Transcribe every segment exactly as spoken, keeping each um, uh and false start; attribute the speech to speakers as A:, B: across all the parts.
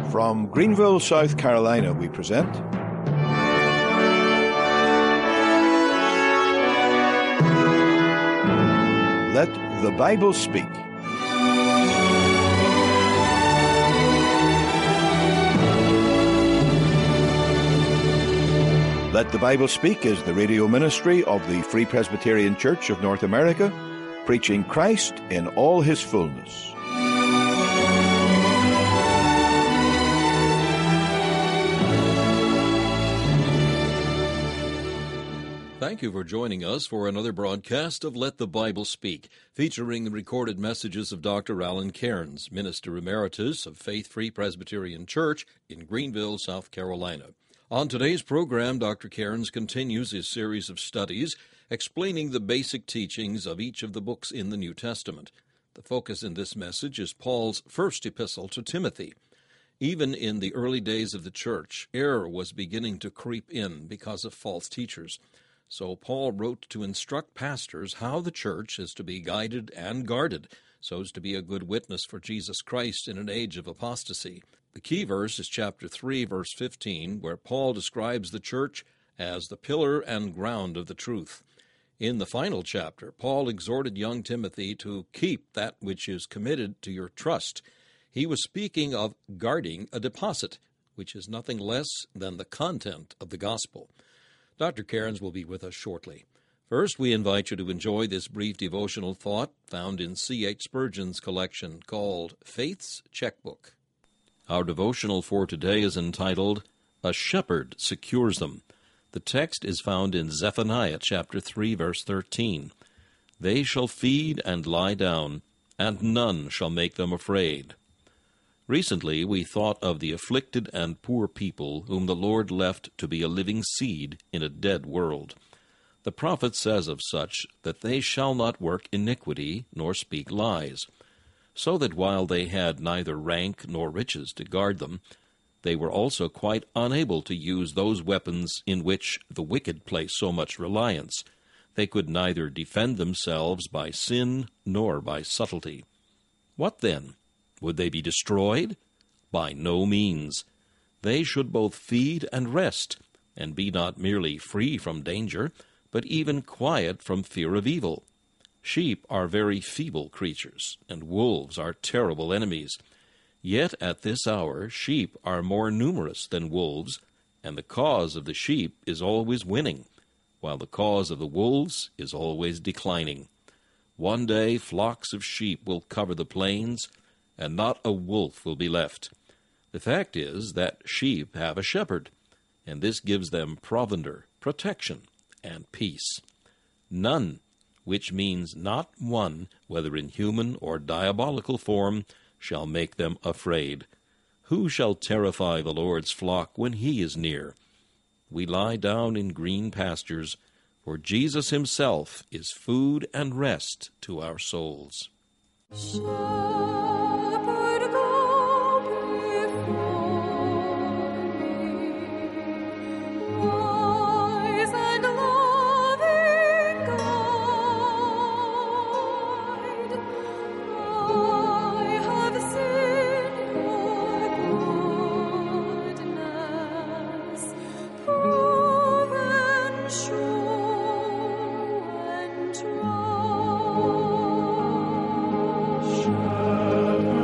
A: From Greenville, South Carolina, we present Let the Bible Speak. Let the Bible Speak is the radio ministry of the Free Presbyterian Church of North America, preaching Christ in all his fullness.
B: Thank you for joining us for another broadcast of Let the Bible Speak, featuring the recorded messages of Doctor Alan Cairns, Minister Emeritus of Faith Free Presbyterian Church in Greenville, South Carolina. On today's program, Doctor Cairns continues his series of studies explaining the basic teachings of each of the books in the New Testament. The focus in this message is Paul's first epistle to Timothy. Even in the early days of the church, error was beginning to creep in because of false teachers. So Paul wrote to instruct pastors how the church is to be guided and guarded so as to be a good witness for Jesus Christ in an age of apostasy. The key verse is chapter three, verse fifteen, where Paul describes the church as the pillar and ground of the truth. In the final chapter, Paul exhorted young Timothy to keep that which is committed to your trust. He was speaking of guarding a deposit, which is nothing less than the content of the gospel. Doctor Cairns will be with us shortly. First, we invite you to enjoy this brief devotional thought found in C H Spurgeon's collection called Faith's Checkbook. Our devotional for today is entitled, A Shepherd Secures Them. The text is found in Zephaniah chapter three, verse thirteen. They shall feed and lie down, and none shall make them afraid. Recently, we thought of the afflicted and poor people whom the Lord left to be a living seed in a dead world. The prophet says of such that they shall not work iniquity nor speak lies, so that while they had neither rank nor riches to guard them, they were also quite unable to use those weapons in which the wicked place so much reliance. They could neither defend themselves by sin nor by subtlety. What then? Would they be destroyed? By no means. They should both feed and rest, and be not merely free from danger, but even quiet from fear of evil. Sheep are very feeble creatures, and wolves are terrible enemies. Yet at this hour sheep are more numerous than wolves, and the cause of the sheep is always winning, while the cause of the wolves is always declining. One day flocks of sheep will cover the plains, and not a wolf will be left. The fact is that sheep have a shepherd, and this gives them provender, protection, and peace. None, which means not one, whether in human or diabolical form, shall make them afraid. Who shall terrify the Lord's flock when he is near? We lie down in green pastures, for Jesus himself is food and rest to our souls.
C: Shepherd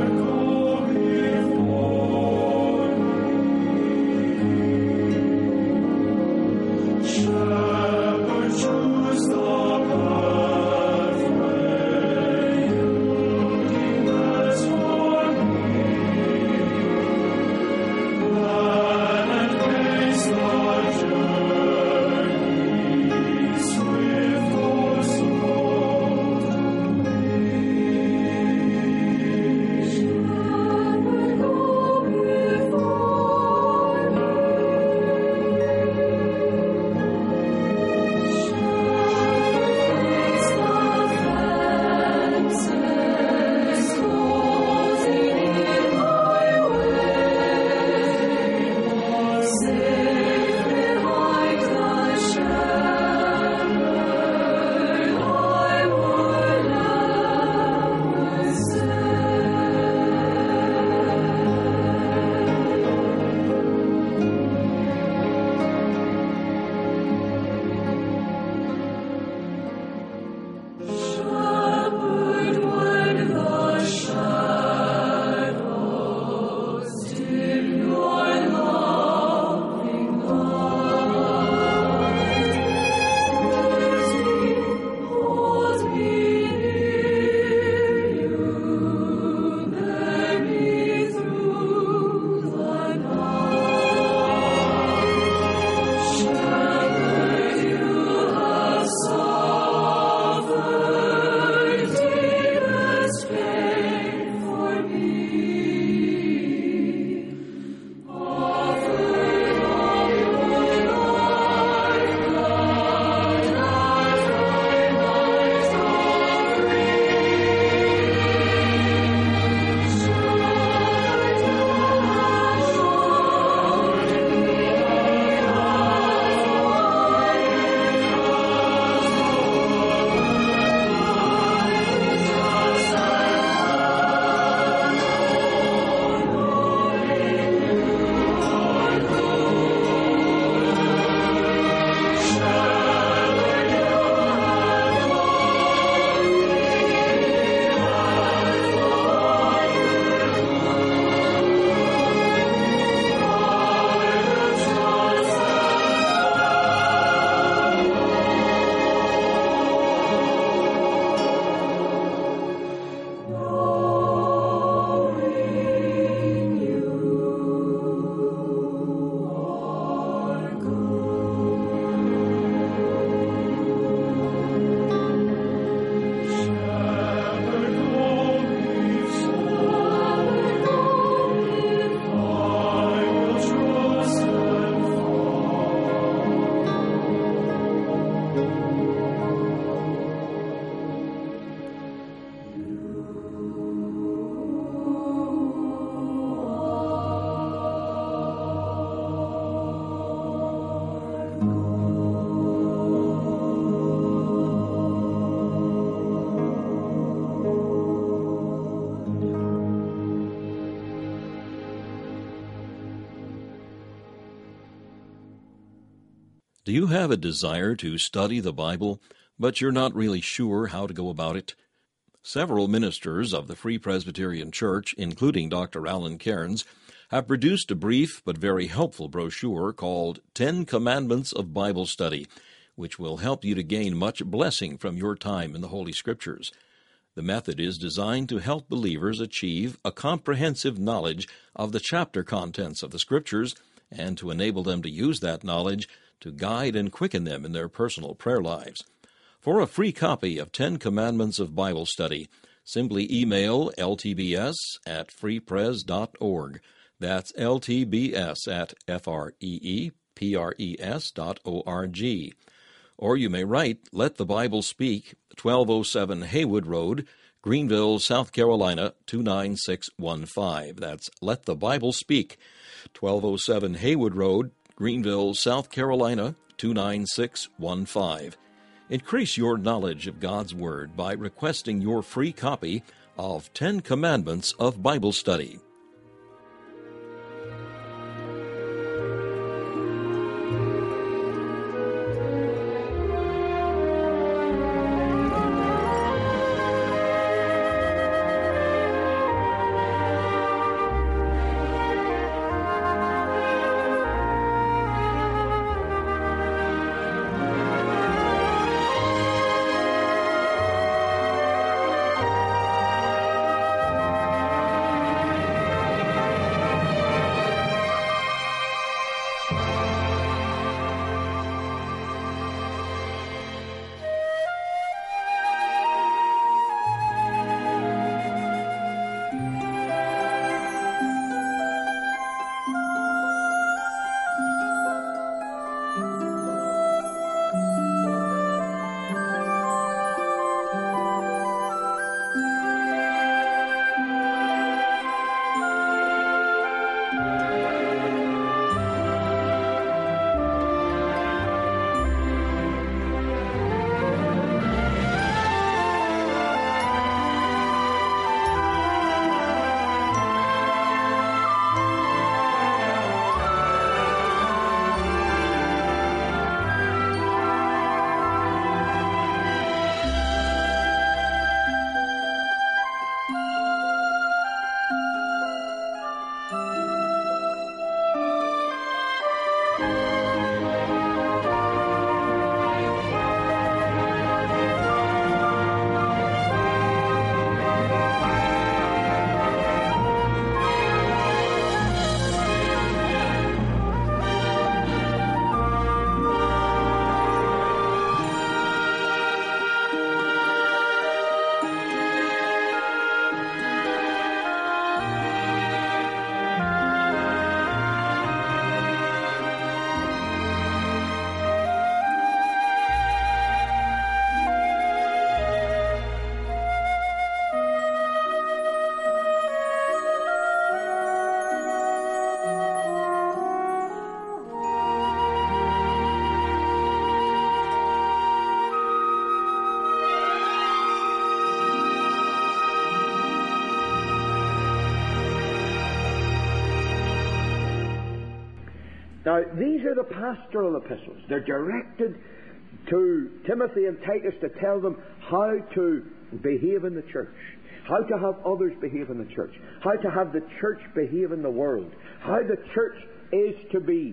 B: Do you have a desire to study the Bible, but you're not really sure how to go about it? Several ministers of the Free Presbyterian Church, including Doctor Alan Cairns, have produced a brief but very helpful brochure called Ten Commandments of Bible Study, which will help you to gain much blessing from your time in the Holy Scriptures. The method is designed to help believers achieve a comprehensive knowledge of the chapter contents of the Scriptures and to enable them to use that knowledge to guide and quicken them in their personal prayer lives. For a free copy of Ten Commandments of Bible Study, simply email L T B S at free pres dot org. That's L T B S at F R E E P R E S dot O R G. Or you may write Let the Bible Speak, twelve oh seven Haywood Road, Greenville, South Carolina, two nine six one five. That's Let the Bible Speak, twelve oh seven Haywood Road, Greenville, South Carolina, two nine six one five. Increase your knowledge of God's Word by requesting your free copy of Ten Commandments of Bible Study.
C: Now, these are the pastoral epistles. They're directed to Timothy and Titus to tell them how to behave in the church, how to have others behave in the church, how to have the church behave in the world, how the church is to be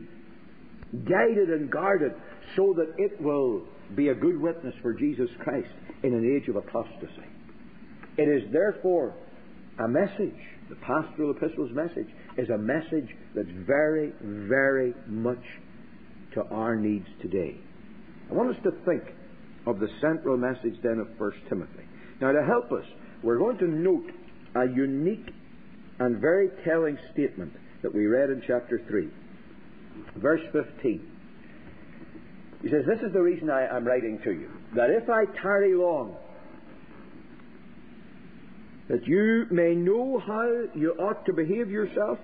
C: guided and guarded so that it will be a good witness for Jesus Christ in an age of apostasy. It is therefore a message. The pastoral epistle's message is a message that's very, very much to our needs today. I want us to think of the central message then of First Timothy. Now, to help us, we're going to note a unique and very telling statement that we read in chapter three, verse fifteen. He says, "This is the reason I am writing to you, that if I tarry long, that you may know how you ought to behave yourself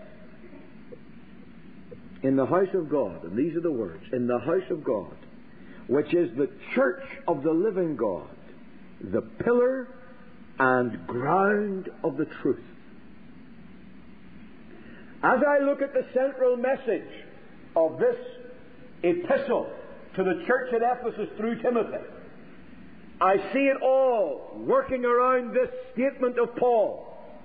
C: in the house of God." And these are the words, "in the house of God, which is the church of the living God, the pillar and ground of the truth." As I look at the central message of this epistle to to the church at Ephesus through Timothy. I see it all working around this statement of Paul.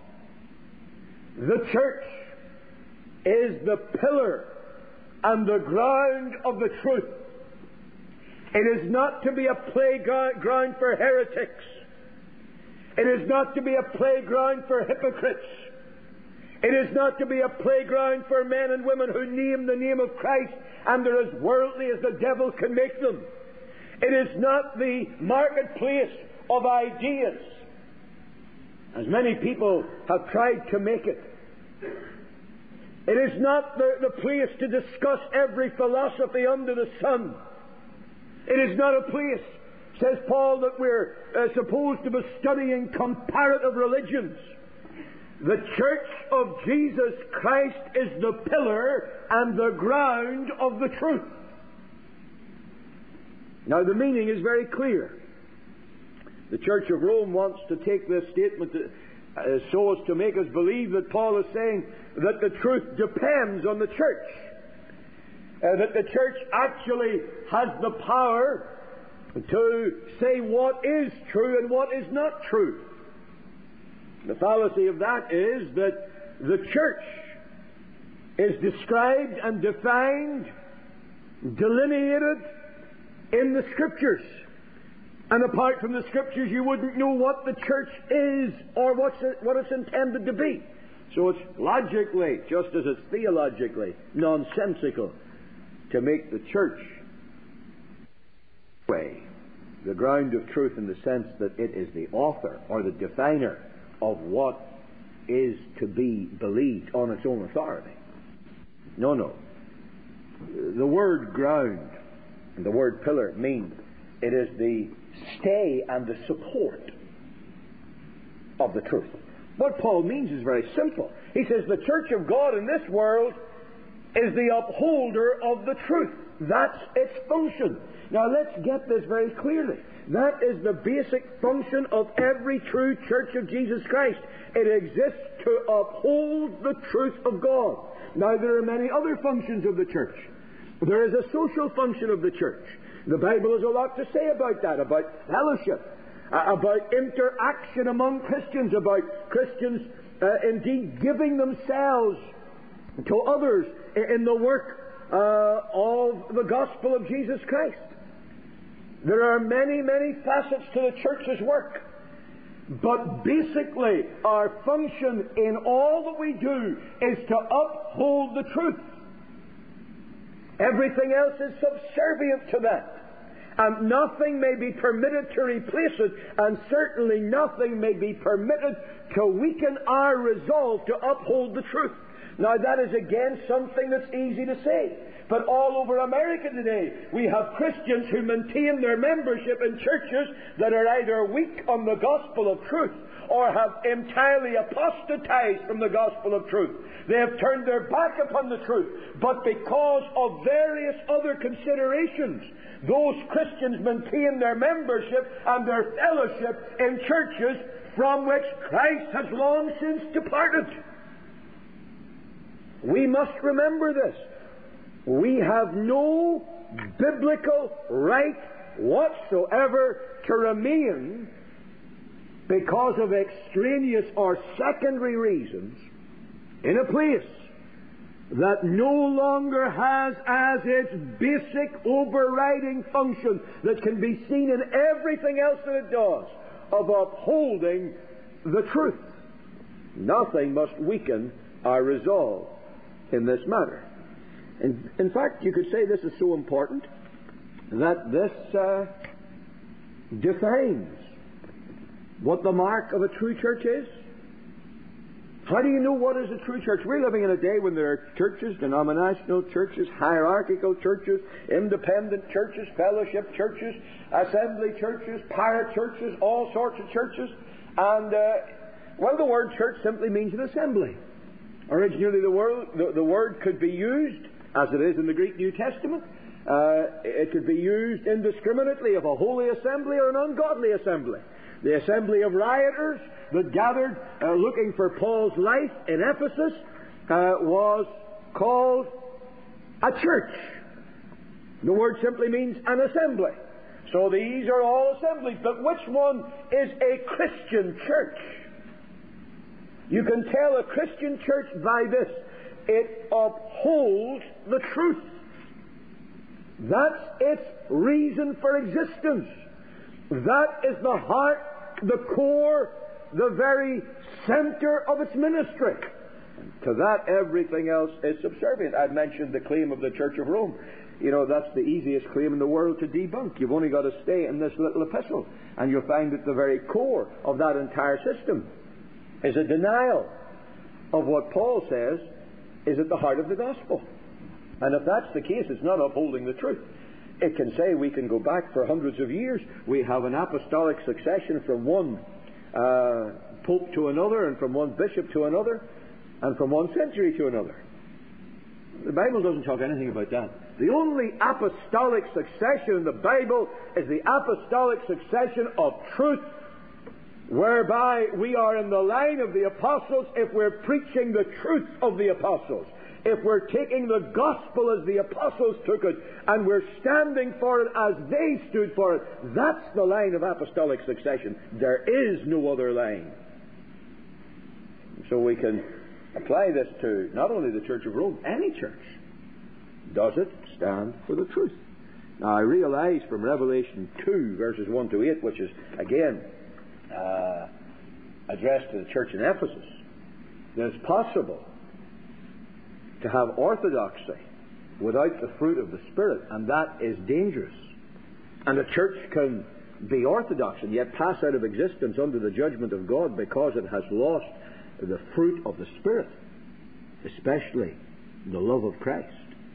C: The church is the pillar and the ground of the truth. It is not to be a playground for heretics. It is not to be a playground for hypocrites. It is not to be a playground for men and women who name the name of Christ and they're as worldly as the devil can make them. It is not the marketplace of ideas, as many people have tried to make it. It is not the, the place to discuss every philosophy under the sun. It is not a place, says Paul, that we're uh, supposed to be studying comparative religions. The church of Jesus Christ is the pillar and the ground of the truth. Now, the meaning is very clear. The Church of Rome wants to take this statement to, uh, so as to make us believe that Paul is saying that the truth depends on the church. Uh, that the church actually has the power to say what is true and what is not true. The fallacy of that is that the church is described and defined, delineated in the Scriptures. And apart from the Scriptures, you wouldn't know what the church is or what's it, what it's intended to be. So it's logically, just as it's theologically, nonsensical to make the church way the ground of truth in the sense that it is the author or the definer of what is to be believed on its own authority. No, no. The word ground and the word pillar mean it is the stay and the support of the truth. What Paul means is very simple. He says the church of God in this world is the upholder of the truth. That's its function. Now let's get this very clearly. That is the basic function of every true church of Jesus Christ. It exists to uphold the truth of God. Now there are many other functions of the church. There is a social function of the church. The Bible has a lot to say about that, about fellowship, uh, about interaction among Christians, about Christians uh, indeed giving themselves to others in the work uh, of the gospel of Jesus Christ. There are many, many facets to the church's work. But basically, our function in all that we do is to uphold the truth. Everything else is subservient to that. And nothing may be permitted to replace it, and certainly nothing may be permitted to weaken our resolve to uphold the truth. Now that is again something that's easy to say. But all over America today, we have Christians who maintain their membership in churches that are either weak on the gospel of truth or have entirely apostatized from the gospel of truth. They have turned their back upon the truth. But because of various other considerations, those Christians maintain their membership and their fellowship in churches from which Christ has long since departed. We must remember this. We have no biblical right whatsoever to remain because of extraneous or secondary reasons in a place that no longer has as its basic overriding function that can be seen in everything else that it does of upholding the truth. Nothing must weaken our resolve in this matter. In, in fact, you could say this is so important that this uh, defines what the mark of a true church is. How do you know what is a true church? We're living in a day when there are churches, denominational churches, hierarchical churches, independent churches, fellowship churches, assembly churches, pirate churches, all sorts of churches. And, uh, well, the word church simply means an assembly. Originally, the word, the, the word could be used, as it is in the Greek New Testament, uh, it could be used indiscriminately of a holy assembly or an ungodly assembly. The assembly of rioters that gathered uh, looking for Paul's life in Ephesus uh, was called a church. The word simply means an assembly. So these are all assemblies. But which one is a Christian church? You can tell a Christian church by this. It upholds the truth. That's its reason for existence. That is the heart, the core, the very center of its ministry. And to that, everything else is subservient. I've mentioned the claim of the Church of Rome. You know, that's the easiest claim in the world to debunk. You've only got to stay in this little epistle, and you'll find that the very core of that entire system is a denial of what Paul says is at the heart of the gospel. And if that's the case, it's not upholding the truth. It can say we can go back for hundreds of years. We have an apostolic succession from one uh, pope to another, and from one bishop to another, and from one century to another. The Bible doesn't talk anything about that. The only apostolic succession in the Bible is the apostolic succession of truth, whereby we are in the line of the apostles if we're preaching the truth of the apostles. If we're taking the gospel as the apostles took it, and we're standing for it as they stood for it, that's the line of apostolic succession. There is no other line. So we can apply this to not only the Church of Rome, any church. Does it stand for the truth? Now I realize from Revelation two, verses one to eight, which is again uh, addressed to the church in Ephesus, that it's possible to have orthodoxy without the fruit of the Spirit, and that is dangerous. And a church can be orthodox and yet pass out of existence under the judgment of God because it has lost the fruit of the Spirit, especially the love of Christ.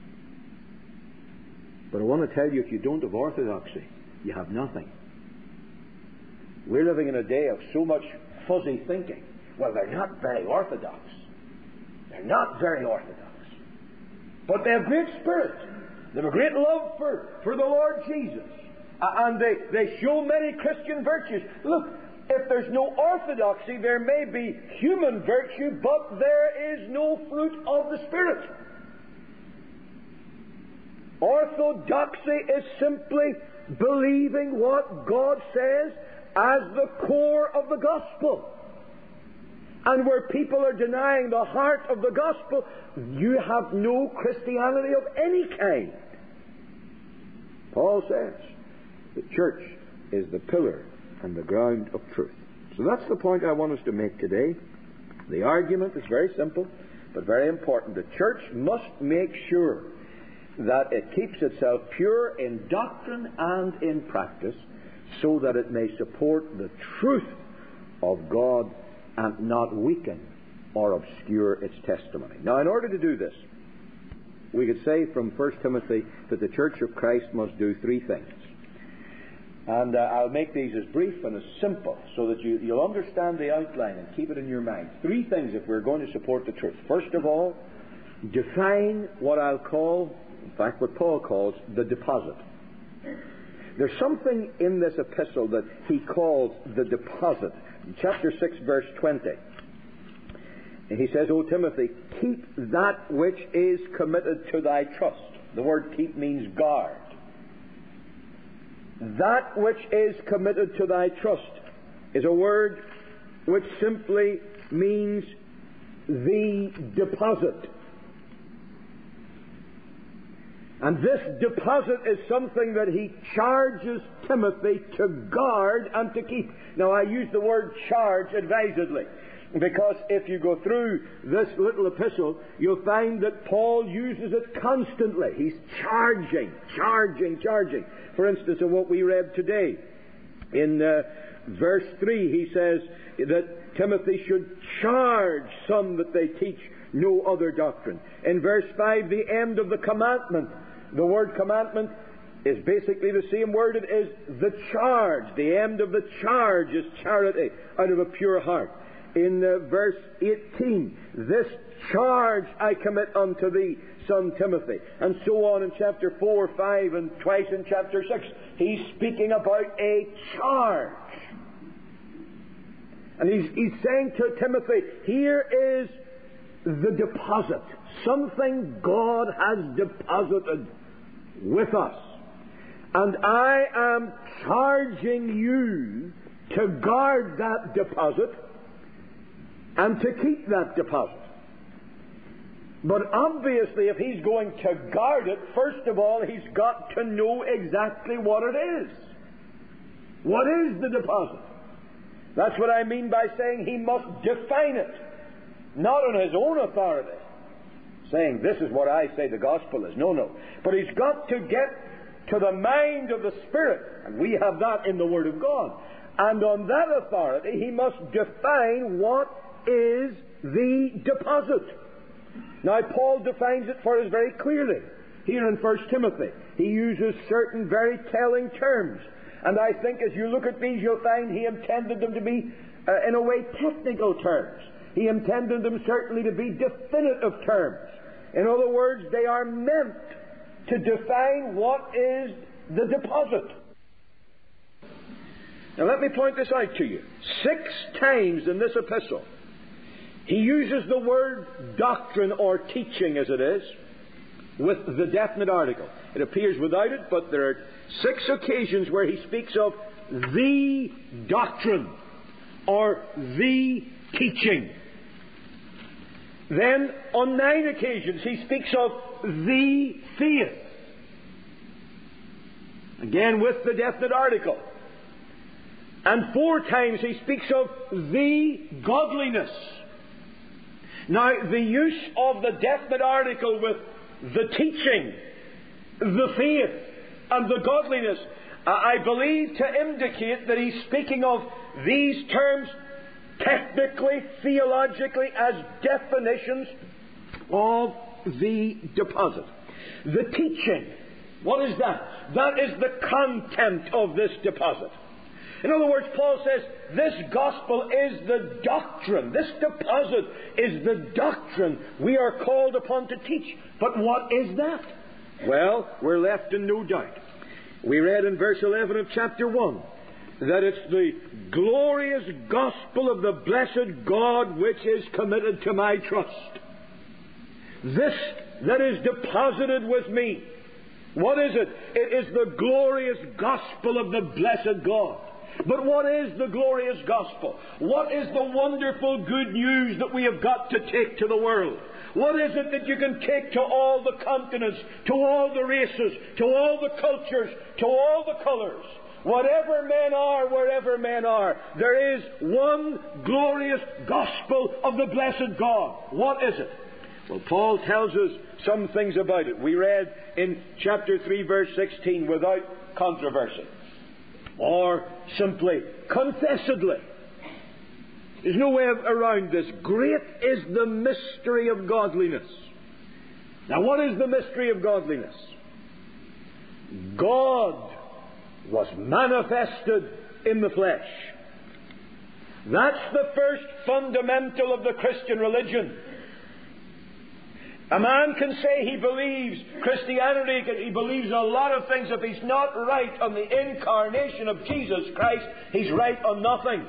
C: But I want to tell you, if you don't have orthodoxy, you have nothing. We're living in a day of so much fuzzy thinking. Well, they're not very orthodox. They're not very orthodox. But they have great spirit. They have a great love for, for the Lord Jesus. Uh, and they, they show many Christian virtues. Look, if there's no orthodoxy, there may be human virtue, but there is no fruit of the Spirit. Orthodoxy is simply believing what God says as the core of the gospel. And where people are denying the heart of the gospel, you have no Christianity of any kind. Paul says the church is the pillar and the ground of truth. So that's the point I want us to make today. The argument is very simple, but very important. The church must make sure that it keeps itself pure in doctrine and in practice, so that it may support the truth of God and not weaken or obscure its testimony. Now, in order to do this, we could say from First Timothy that the Church of Christ must do three things. And uh, I'll make these as brief and as simple so that you, you'll understand the outline and keep it in your mind. Three things if we're going to support the truth. First of all, define what I'll call, in fact what Paul calls, the deposit. There's something in this epistle that he calls the deposit. In chapter six, verse twenty. And he says, O Timothy, keep that which is committed to thy trust. The word keep means guard. That which is committed to thy trust is a word which simply means the deposit. And this deposit is something that he charges Timothy to guard and to keep. Now, I use the word charge advisedly, because if you go through this little epistle, you'll find that Paul uses it constantly. He's charging, charging, charging. For instance, in what we read today, in uh, verse three, he says that Timothy should charge some that they teach no other doctrine. In verse five, the end of the commandment. The word commandment is basically the same word. It is the charge. The end of the charge is charity out of a pure heart. In uh, verse eighteen, this charge I commit unto thee, son Timothy. And so on in chapter four, five, and twice in chapter six. He's speaking about a charge. And he's, he's saying to Timothy, here is the deposit. Something God has deposited with us. And I am charging you to guard that deposit and to keep that deposit. But obviously, if he's going to guard it, first of all, he's got to know exactly what it is. What is the deposit? That's what I mean by saying he must define it. Not on his own authority, saying, this is what I say the gospel is. No, no. But he's got to get to the mind of the Spirit, and we have that in the Word of God. And on that authority, he must define what is the deposit. Now, Paul defines it for us very clearly. Here in First Timothy, he uses certain very telling terms. And I think as you look at these, you'll find he intended them to be, uh, in a way, technical terms. He intended them certainly to be definitive terms. In other words, they are meant to define what is the deposit. Now let me point this out to you. Six times in this epistle, he uses the word doctrine or teaching, as it is, with the definite article. It appears without it, but there are six occasions where he speaks of the doctrine or the teaching. Then, on nine occasions, he speaks of the faith. Again, with the definite article. And four times he speaks of the godliness. Now, the use of the definite article with the teaching, the faith, and the godliness, uh, I believe to indicate that he's speaking of these terms technically, theologically, as definitions of the deposit. The teaching, what is that? That is the content of this deposit. In other words, Paul says, this gospel is the doctrine. This deposit is the doctrine we are called upon to teach. But what is that? Well, we're left in no doubt. We read in verse eleven of chapter one that it's the glorious gospel of the blessed God which is committed to my trust. This that is deposited with me. What is it? It is the glorious gospel of the blessed God. But what is the glorious gospel? What is the wonderful good news that we have got to take to the world? What is it that you can take to all the continents, to all the races, to all the cultures, to all the colors? Whatever men are, wherever men are, there is one glorious gospel of the blessed God. What is it? Well, Paul tells us some things about it. We read in chapter three, verse sixteen, without controversy. Or simply, confessedly. There's no way around this. Great is the mystery of godliness. Now, what is the mystery of godliness? God was manifested in the flesh. That's the first fundamental of the Christian religion. A man can say he believes Christianity, he believes a lot of things. If he's not right on the incarnation of Jesus Christ, he's right on nothing.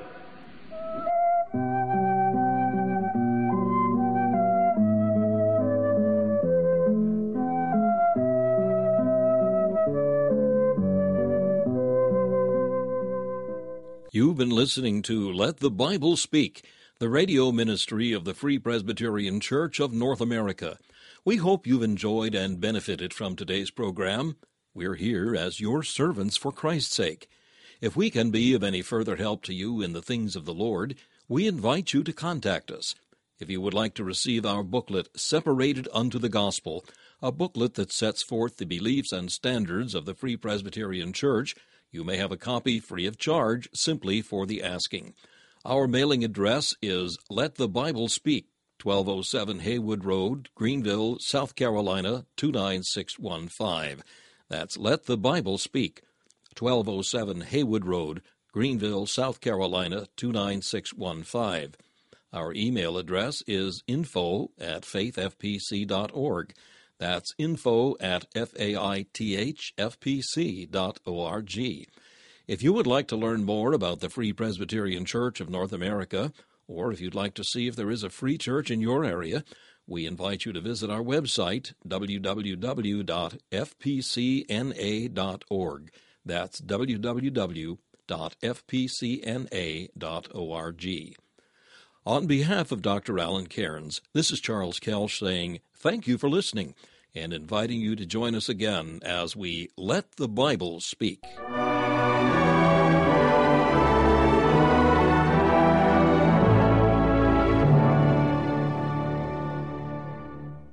B: You've been listening to Let the Bible Speak, the radio ministry of the Free Presbyterian Church of North America. We hope you've enjoyed and benefited from today's program. We're here as your servants for Christ's sake. If we can be of any further help to you in the things of the Lord, we invite you to contact us. If you would like to receive our booklet, Separated Unto the Gospel, a booklet that sets forth the beliefs and standards of the Free Presbyterian Church, you may have a copy free of charge simply for the asking. Our mailing address is Let the Bible Speak, twelve oh seven Haywood Road, Greenville, South Carolina, two nine six one five. That's Let the Bible Speak, twelve oh seven Haywood Road, Greenville, South Carolina, two nine six one five. Our email address is info at faith f p c dot org. That's info at f a i t h f p c dot org. If you would like to learn more about the Free Presbyterian Church of North America, or if you'd like to see if there is a free church in your area, we invite you to visit our website, w w w dot f p c n a dot org. That's w w w dot f p c n a dot org. On behalf of Doctor Alan Cairns, this is Charles Kelsch saying thank you for listening and inviting you to join us again as we Let the Bible Speak.